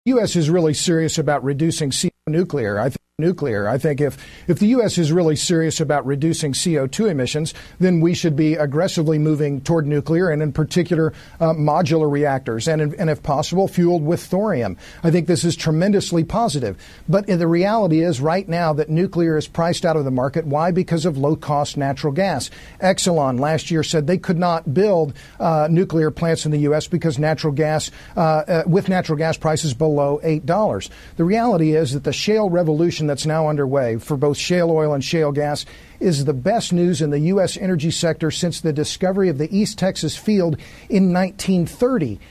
U.S. is really serious about reducing nuclear. I think if the U.S. is really serious about reducing CO2 emissions, then we should be aggressively moving toward nuclear, and in particular modular reactors, and if possible, fueled with thorium. I think this is tremendously positive. But the reality is right now that nuclear is priced out of the market. Why? Because of low-cost natural gas. Exelon last year said they could not build nuclear plants in the U.S. because natural gas prices below $8. The reality is that the shale revolution that's now underway for both shale oil and shale gas is the best news in the U.S. energy sector since the discovery of the East Texas field in 1930.